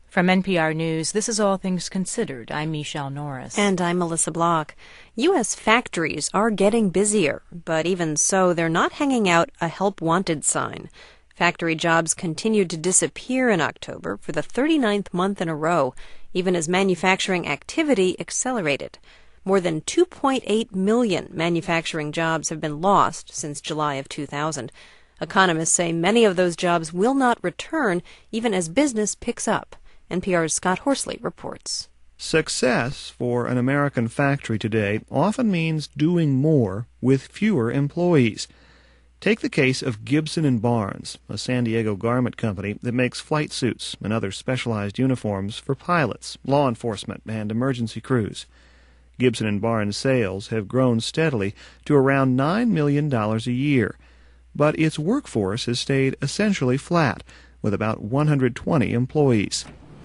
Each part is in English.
From NPR News, this is All Things Considered. I'm Michelle Norris. And I'm Melissa Block. U.S. factories are getting busier, but even so, they're not hanging out a help wanted sign. Factory jobs continued to disappear in October for the 39th month in a row, even as manufacturing activity accelerated. More than 2.8 million manufacturing jobs have been lost since July of 2000. Economists say many of those jobs will not return even as business picks up. NPR's Scott Horsley reports. Success for an American factory today often means doing more with fewer employees. Take the case of Gibson & Barnes, a San Diego garment company that makes flight suits and other specialized uniforms for pilots, law enforcement, and emergency crews. Gibson & Barnes sales have grown steadily to around $9 million a year, but its workforce has stayed essentially flat, with about 120 employees.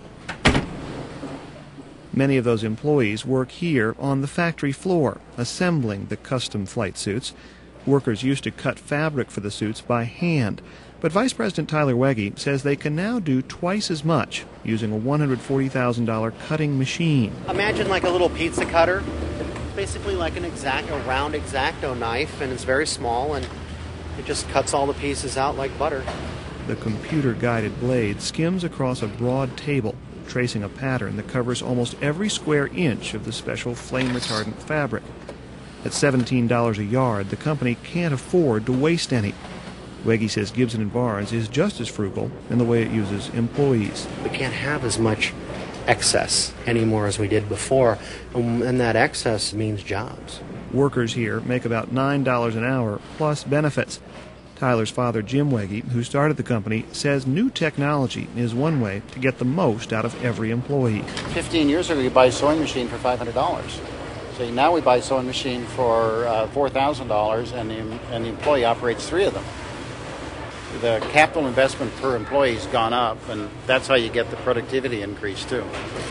Many of those employees work here on the factory floor, assembling the custom flight suits. Workers used to cut fabric for the suits by hand, but Vice President Tyler Wege says they can now do twice as much using a $140,000 cutting machine. Imagine like a little pizza cutter. It's basically like a round X-Acto knife, and it's very small, and it just cuts all the pieces out like butter. The computer-guided blade skims across a broad table, tracing a pattern that covers almost every square inch of the special flame-retardant fabric. At $17 a yard, the company can't afford to waste any. Wege says Gibson & Barnes is just as frugal in the way it uses employees. We can't have as much excess anymore as we did before, and that excess means jobs. Workers here make about $9 an hour plus benefits. Tyler's father, Jim Wege, who started the company, says new technology is one way to get the most out of every employee. 15 years ago, you buy a sewing machine for $500. So now we buy a sewing machine for $4,000, and the employee operates 3 of them. The capital investment per employee has gone up, and that's how you get the productivity increase, too.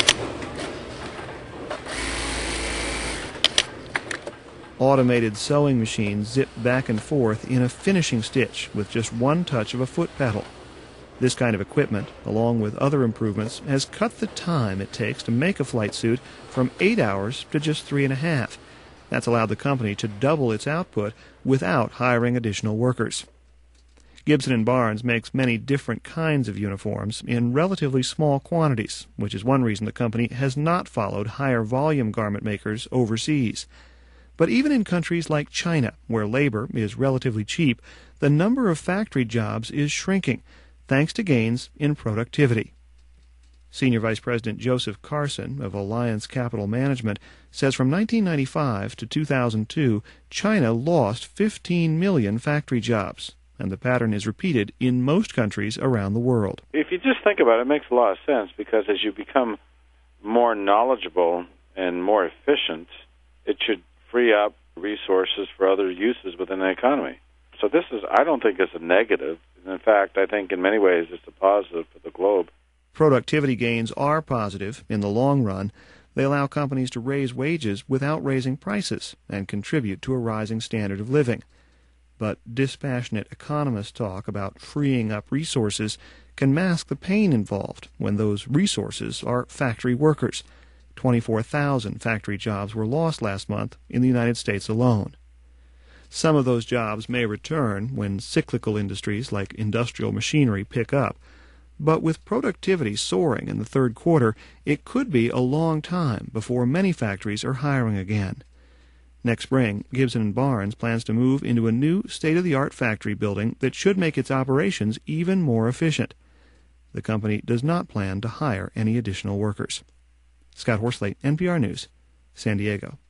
Automated sewing machines zip back and forth in a finishing stitch with just one touch of a foot pedal. This kind of equipment, along with other improvements, has cut the time it takes to make a flight suit from 8 hours to just 3.5. That's allowed the company to double its output without hiring additional workers. Gibson & Barnes makes many different kinds of uniforms in relatively small quantities, which is one reason the company has not followed higher volume garment makers overseas. But even in countries like China, where labor is relatively cheap, the number of factory jobs is shrinking, thanks to gains in productivity. Senior Vice President Joseph Carson of Alliance Capital Management says from 1995 to 2002, China lost 15 million factory jobs, and the pattern is repeated in most countries around the world. If you just think about it, it makes a lot of sense, because as you become more knowledgeable and more efficient, it should free up resources for other uses within the economy. So this is, I don't think it's a negative. In fact, I think in many ways it's a positive for the globe. Productivity gains are positive in the long run. They allow companies to raise wages without raising prices and contribute to a rising standard of living. But dispassionate economists talk about freeing up resources can mask the pain involved when those resources are factory workers. 24,000 factory jobs were lost last month in the United States alone. Some of those jobs may return when cyclical industries like industrial machinery pick up, but with productivity soaring in the third quarter, it could be a long time before many factories are hiring again. Next spring, Gibson & Barnes plans to move into a new state-of-the-art factory building that should make its operations even more efficient. The company does not plan to hire any additional workers. Scott Horsley, NPR News, San Diego.